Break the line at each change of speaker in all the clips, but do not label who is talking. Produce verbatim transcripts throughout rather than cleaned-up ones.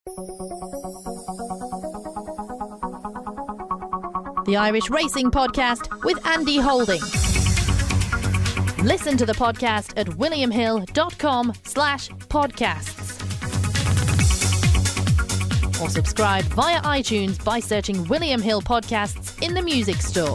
The Irish Racing Podcast with Andy Holding. Listen to the podcast at williamhill.com slash podcasts. Or subscribe via iTunes by searching William Hill Podcasts in the music store.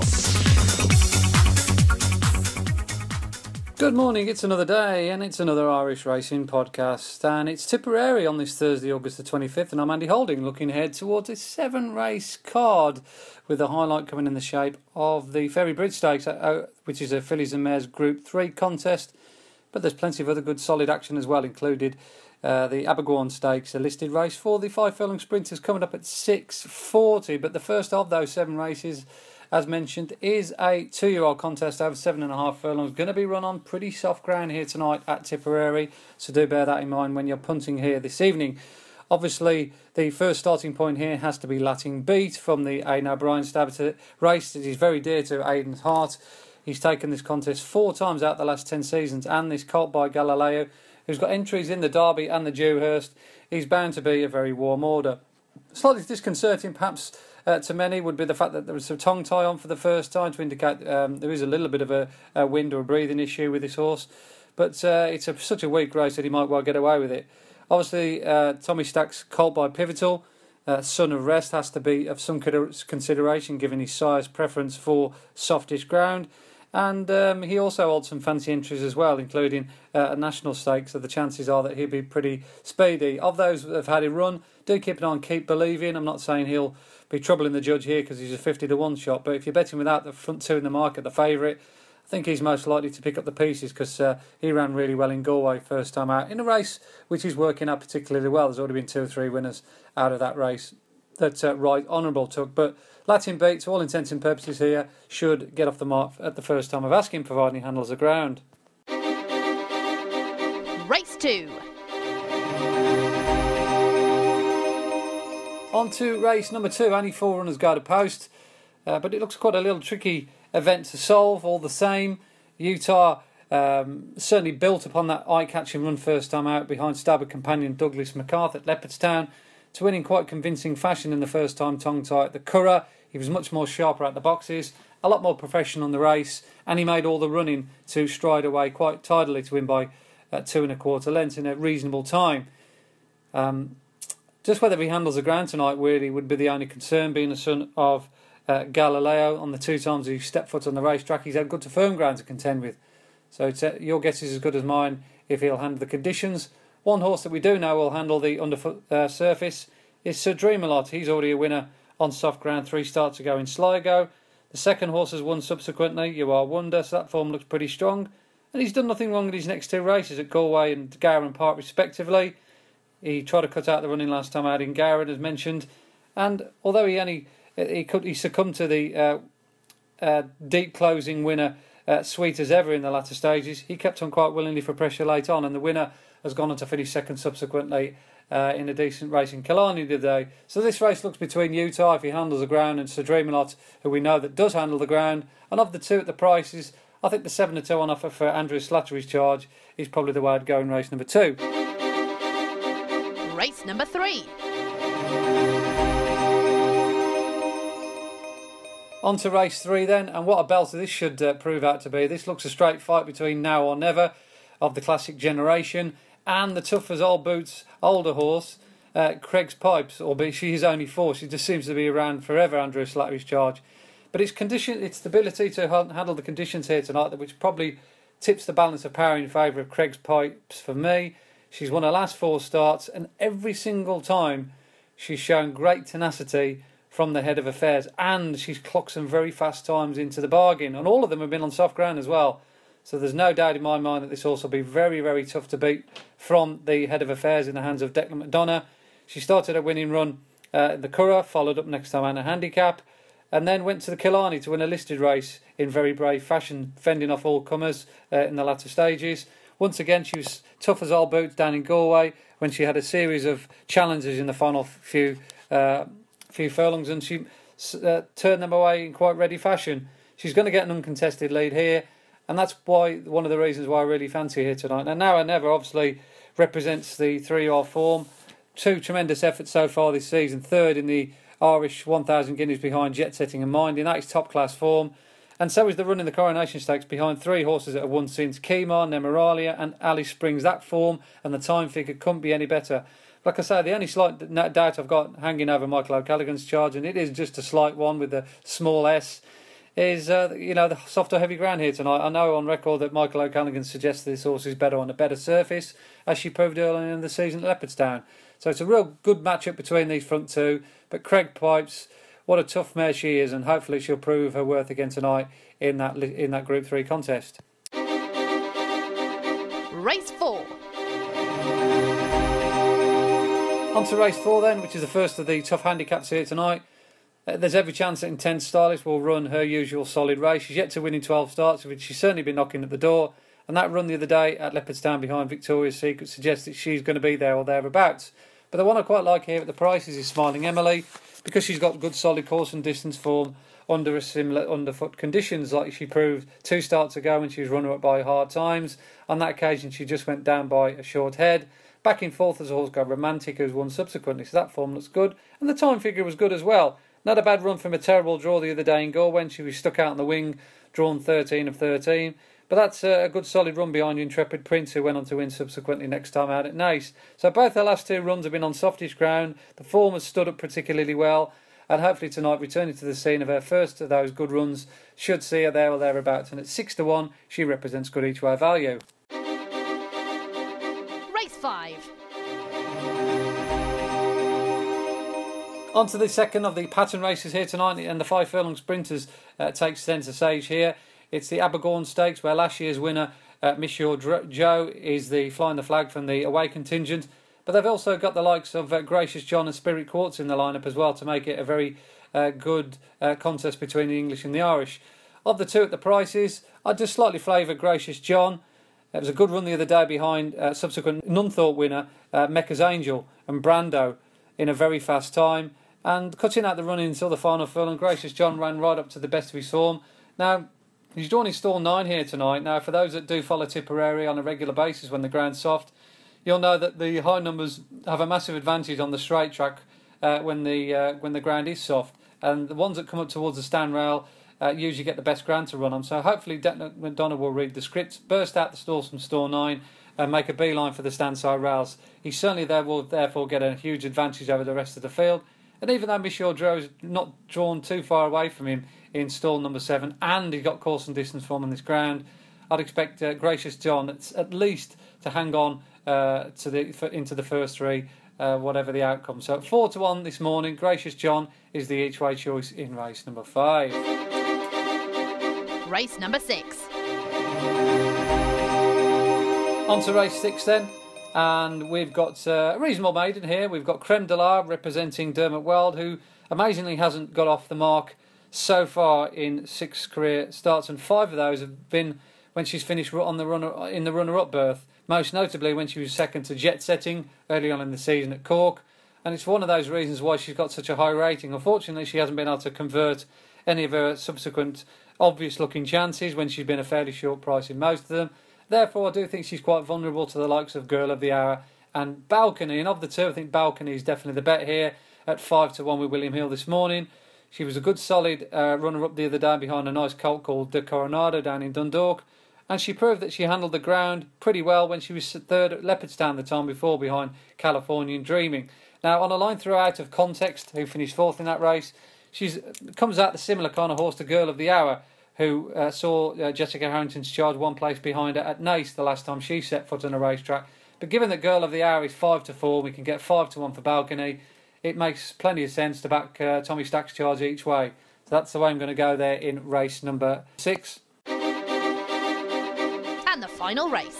Good morning, it's another day and it's another Irish Racing Podcast, and it's Tipperary on this Thursday, August the twenty-fifth, and I'm Andy Holding, looking ahead towards a seven race card with the highlight coming in the shape of the Ferry Bridge Stakes, which is a Fillies and Mares Group three contest, but there's plenty of other good solid action as well, included uh, the Abergwaun Stakes, a listed race for the five furlong sprinters coming up at six forty, but the first of those seven races, as mentioned, is a two-year-old contest over seven and a half furlongs. Going to be run on pretty soft ground here tonight at Tipperary, so do bear that in mind when you're punting here this evening. Obviously, the first starting point here has to be Latin Beat from the Aidan O'Brien Stabber race. It is very dear to Aidan's heart. He's taken this contest four times out the last ten seasons, and this colt by Galileo, who's got entries in the Derby and the Dewhurst, is bound to be a very warm order. Slightly disconcerting, perhaps, Uh, to many would be the fact that there was a tongue tie on for the first time to indicate um, there is a little bit of a, a wind or a breathing issue with this horse. But uh, it's a, such a weak race that he might well get away with it. Obviously, uh, Tommy Stack's colt by Pivotal, uh, Son of Rest, has to be of some consideration given his size preference for softish ground. And um, he also holds some fancy entries as well, including uh, a national stake, so the chances are that he'll be pretty speedy. Of those that have had him run, do keep an eye on Keep Believing. I'm not saying he'll be troubling the judge here because he's a fifty to one shot, but if you're betting without the front two in the market, the favourite, I think he's most likely to pick up the pieces because uh, he ran really well in Galway first time out in a race which is working out particularly well. There's already been two or three winners out of that race that uh, Right Honourable took, but Latin Beat, to all intents and purposes here, should get off the mark at the first time of asking, providing he handles the ground.
Race two.
On to race number two. Only four runners go to post, uh, but it looks quite a little tricky event to solve all the same. Utah um, certainly built upon that eye-catching run first time out behind Stabber companion Douglas McCarthy at Leopardstown to win in quite convincing fashion in the first time tongue tie at the Curragh. He was much more sharper at the boxes, a lot more professional on the race, and he made all the running to stride away quite tidily to win by uh, two and a quarter lengths in a reasonable time. Um, just whether he handles the ground tonight really would be the only concern, being the son of uh, Galileo. On the two times he stepped foot on the racetrack, he's had good to firm ground to contend with. So it's, uh, your guess is as good as mine if he'll handle the conditions. One horse that we do know will handle the underfoot uh, surface is Sir Dreamalot. He's already a winner on soft ground three starts ago in Sligo. The second horse has won subsequently, You Are Wonder, so that form looks pretty strong. And he's done nothing wrong in his next two races at Galway and Gowran Park respectively. He tried to cut out the running last time out in Gowran, as mentioned. And although he only he could he succumbed to the uh, uh, deep closing winner, uh, Sweet as Ever, in the latter stages, he kept on quite willingly for pressure late on, and the winner has gone on to finish second subsequently uh, in a decent race in Killarney today. So this race looks between Utah, if he handles the ground, and Sir Dreamalot, who we know that does handle the ground. And of the two at the prices, I think the seven to two on offer for Andrew Slattery's charge is probably the way I'd go in race number two.
Race number three.
On to race three then, and what a belter this should uh, prove out to be. This looks a straight fight between Now or Never of the classic generation and the tough as old boots older horse, uh, Craig's Pipes, albeit she is only four. She just seems to be around forever, Andrew Slattery's charge. But its condition, its ability to handle the conditions here tonight, which probably tips the balance of power in favour of Craig's Pipes for me. She's won her last four starts, and every single time she's shown great tenacity from the head of affairs, and she's clocked some very fast times into the bargain, and all of them have been on soft ground as well. So there's no doubt in my mind that this horse will be very, very tough to beat from the head of affairs in the hands of Declan McDonough. She started a winning run uh, in the Curragh, followed up next time on a handicap, and then went to the Killarney to win a listed race in very brave fashion, fending off all comers uh, in the latter stages. Once again, she was tough as old boots down in Galway when she had a series of challenges in the final few uh, few furlongs, and she uh, turned them away in quite ready fashion. She's going to get an uncontested lead here, and that's why one of the reasons why I really fancy her tonight. And Now or Never obviously represents the three-year form. two tremendous efforts so far this season. Third in the Irish one thousand Guineas behind Jet Setting and Minding. That is top class form. And so is the run in the Coronation Stakes behind three horses that have won since: Kemar, Nemeralia and Alice Springs. That form and the time figure couldn't be any better. Like I say, the only slight doubt I've got hanging over Michael O'Callaghan's charge, and it is just a slight one with the small S, is uh, you know the soft or heavy ground here tonight. I know on record that Michael O'Callaghan suggests this horse is better on a better surface, as she proved earlier in the season at Leopardstown. So it's a real good matchup between these front two. But Craig Pipes, what a tough mare she is, and hopefully she'll prove her worth again tonight in that in that Group Three contest.
Race four.
On to race four then, which is the first of the tough handicaps here tonight. Uh, there's every chance that Intense Stylist will run her usual solid race. She's yet to win in twelve starts, which she's certainly been knocking at the door. And that run the other day at Leopardstown behind Victoria's Secret suggests that she's going to be there or thereabouts. But the one I quite like here at the prices is Smiling Emily, because she's got good solid course and distance form under a similar underfoot conditions, like she proved two starts ago when she was runner-up by Hard Times. On that occasion, she just went down by a short head. Back in fourth as a horse called Romantic, who's won subsequently, so that form looks good. And the time figure was good as well. Not a bad run from a terrible draw the other day in Gore when she was stuck out on the wing, drawn thirteen of thirteen. But that's a good solid run behind Intrepid Prince, who went on to win subsequently next time out at Naas. So both her last two runs have been on softish ground. The form has stood up particularly well. And hopefully tonight, returning to the scene of her first of those good runs, should see her there or thereabouts. And at six to one, she represents good each way value.
Race five.
On to the second of the pattern races here tonight, and the five furlong sprinters uh, take centre stage here. It's the Abergorn Stakes, where last year's winner, uh, Monsieur Dr- Joe, is the flying the flag from the away contingent. But they've also got the likes of uh, Gracious John and Spirit Quartz in the lineup as well to make it a very uh, good uh, contest between the English and the Irish. Of the two at the prices, I'd just slightly favour Gracious John. It was a good run the other day behind uh, subsequent none-thought winner uh, Mecca's Angel and Brando in a very fast time. And cutting out the running until the final furlong, Gracious John ran right up to the best of his form. Now, he's drawn his stall nine here tonight. Now, for those that do follow Tipperary on a regular basis when the ground's soft, you'll know that the high numbers have a massive advantage on the straight track uh, when the uh, when the ground is soft. And the ones that come up towards the stand rail uh, usually get the best ground to run on. So hopefully Declan McDonough will read the script, burst out the stalls from stall nine, and make a beeline for the stand side rails. He certainly there will therefore get a huge advantage over the rest of the field. And even though Michel Drew is not drawn too far away from him in stall number seven, and he's got course and distance form on this ground, I'd expect uh, Gracious John at, at least to hang on uh, to the for, into the first three, uh, whatever the outcome. So at four to one this morning, Gracious John is the each way choice in race number five.
Race number six.
On to race six then. And we've got uh, a reasonable maiden here. We've got Creme de la representing Dermot Weld, who amazingly hasn't got off the mark so far in six career starts, and five of those have been when she's finished on the runner in the runner-up berth. Most notably when she was second to Jet Setting early on in the season at Cork, and it's one of those reasons why she's got such a high rating. Unfortunately, she hasn't been able to convert any of her subsequent obvious-looking chances when she's been a fairly short price in most of them. Therefore, I do think she's quite vulnerable to the likes of Girl of the Hour and Balcony. And of the two, I think Balcony is definitely the bet here at five to one with William Hill this morning. She was a good solid uh, runner-up the other day behind a nice colt called De Coronado down in Dundalk. And she proved that she handled the ground pretty well when she was third at Leopardstown the time before behind Californian Dreaming. Now, on a line throughout of Context, who finished fourth in that race, she comes out the similar kind of horse to Girl of the Hour, who uh, saw uh, Jessica Harrington's charge one place behind her at Naas the last time she set foot on a racetrack. But given that Girl of the Hour is five to four, we can get five to one for Balcony. It makes plenty of sense to back uh, Tommy Stack's charge each way. So that's the way I'm going to go there in race number six.
And the final race.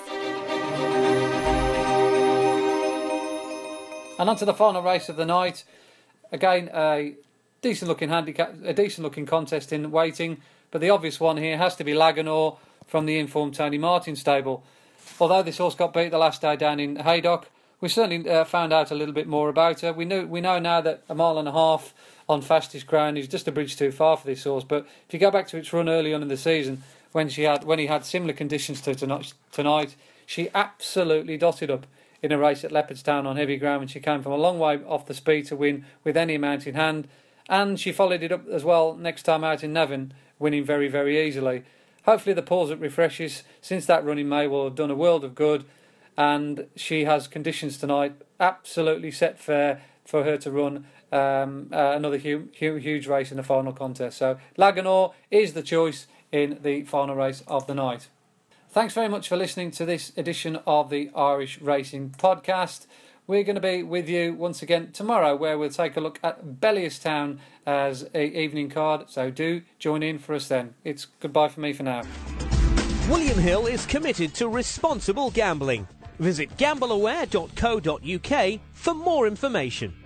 And on to the final race of the night. Again, a decent looking handicap, a decent looking contest in waiting. But the obvious one here has to be Laganore from the informed Tony Martin stable. Although this horse got beat the last day down in Haydock, we certainly uh, found out a little bit more about her. We knew we know now that a mile and a half on fastest ground is just a bridge too far for this horse. But if you go back to its run early on in the season, when she had when he had similar conditions to tonight, tonight she absolutely dotted up in a race at Leopardstown on heavy ground, and she came from a long way off the speed to win with any amount in hand. And she followed it up as well next time out in Navan, winning very, very easily. Hopefully the pause that refreshes since that run in May will have done a world of good, and she has conditions tonight absolutely set fair for her to run um, uh, another huge, huge race in the final contest. So Laganore is the choice in the final race of the night. Thanks very much for listening to this edition of the Irish Racing Podcast. We're going to be with you once again tomorrow, where we'll take a look at Belliostown as an evening card. So do join in for us then. It's goodbye from me for now.
William Hill is committed to responsible gambling. Visit gamble aware dot co dot uk for more information.